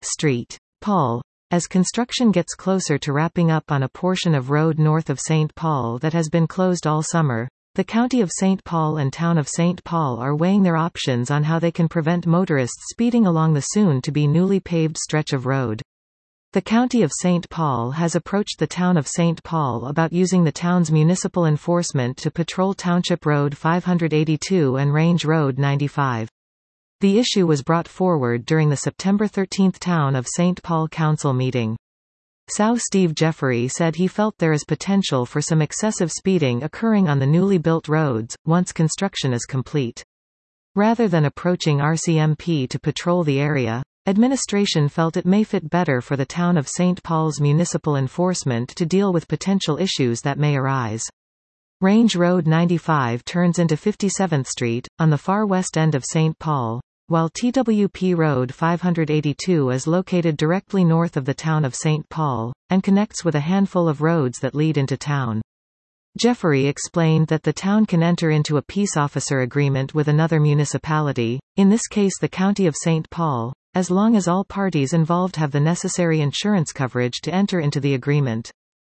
St. Paul. As construction gets closer to wrapping up on a portion of road north of St. Paul that has been closed all summer, the County of St. Paul and Town of St. Paul are weighing their options on how they can prevent motorists speeding along the soon-to-be newly paved stretch of road. The County of St. Paul has approached the Town of St. Paul about using the town's municipal enforcement to patrol Township Road 582 and Range Road 95. The issue was brought forward during the September 13 Town of St. Paul Council meeting. SAU Steve Jeffrey said he felt there is potential for some excessive speeding occurring on the newly built roads, once construction is complete. Rather than approaching RCMP to patrol the area, administration felt it may fit better for the Town of St. Paul's municipal enforcement to deal with potential issues that may arise. Range Road 95 turns into 57th Street, on the far west end of St. Paul, while TWP Road 582 is located directly north of the Town of St. Paul, and connects with a handful of roads that lead into town. Jeffrey explained that the town can enter into a peace officer agreement with another municipality, in this case the County of St. Paul, as long as all parties involved have the necessary insurance coverage to enter into the agreement.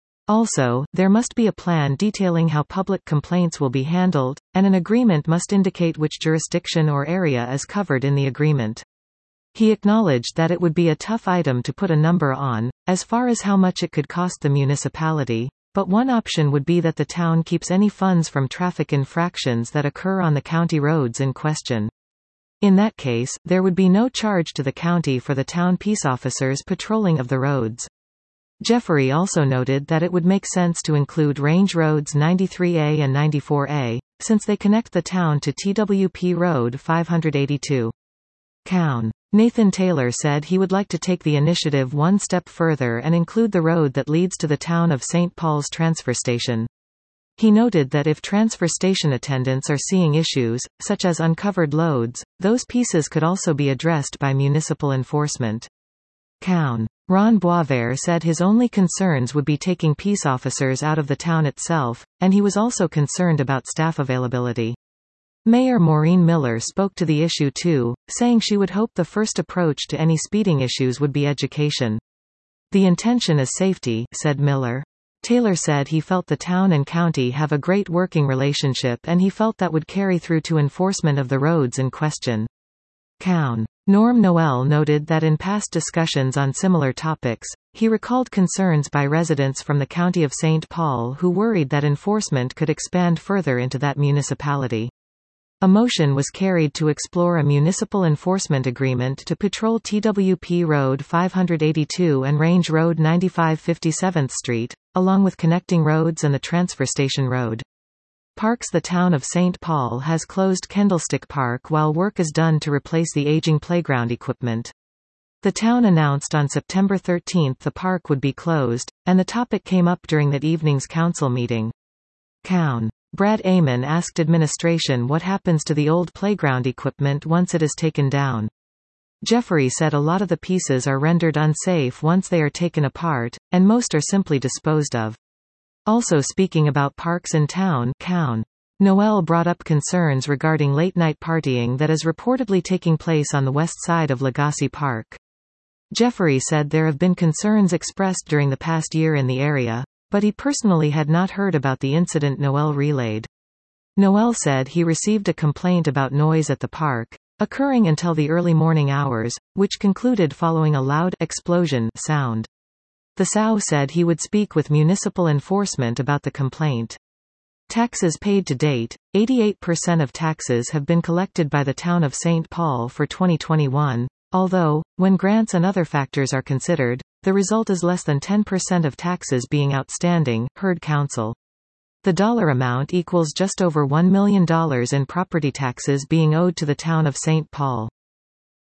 Also, there must be a plan detailing how public complaints will be handled, and an agreement must indicate which jurisdiction or area is covered in the agreement. He acknowledged that it would be a tough item to put a number on, as far as how much it could cost the municipality, but one option would be that the town keeps any funds from traffic infractions that occur on the county roads in question. In that case, there would be no charge to the county for the town peace officers patrolling of the roads. Jeffrey also noted that it would make sense to include Range Roads 93A and 94A, since they connect the town to TWP Road 582. Cown. Nathan Taylor said he would like to take the initiative one step further and include the road that leads to the Town of St. Paul's transfer station. He noted that if transfer station attendants are seeing issues, such as uncovered loads, those pieces could also be addressed by municipal enforcement. Cown. Ron Boisvert said his only concerns would be taking peace officers out of the town itself, and he was also concerned about staff availability. Mayor Maureen Miller spoke to the issue too, saying she would hope the first approach to any speeding issues would be education. The intention is safety, said Miller. Taylor said he felt the town and county have a great working relationship and he felt that would carry through to enforcement of the roads in question. Cown. Norm Noel noted that in past discussions on similar topics, he recalled concerns by residents from the County of St. Paul who worried that enforcement could expand further into that municipality. A motion was carried to explore a municipal enforcement agreement to patrol TWP Road 582 and Range Road 95 57th Street, along with connecting roads and the transfer station road. Parks. The Town of St. Paul has closed Kendallstick Park while work is done to replace the aging playground equipment. The town announced on September 13 the park would be closed, and the topic came up during that evening's council meeting. Cown. Brad Amon asked administration what happens to the old playground equipment once it is taken down. Jeffrey said a lot of the pieces are rendered unsafe once they are taken apart, and most are simply disposed of. Also speaking about parks in town, Cown. Noel brought up concerns regarding late-night partying that is reportedly taking place on the west side of Legacy Park. Jeffrey said there have been concerns expressed during the past year in the area, but he personally had not heard about the incident Noel relayed. Noel said he received a complaint about noise at the park, occurring until the early morning hours, which concluded following a loud explosion sound. The SAU said he would speak with municipal enforcement about the complaint. Taxes paid to date. 88% of taxes have been collected by the Town of St. Paul for 2021, although, when grants and other factors are considered, the result is less than 10% of taxes being outstanding, heard council. The dollar amount equals just over $1 million in property taxes being owed to the Town of St. Paul.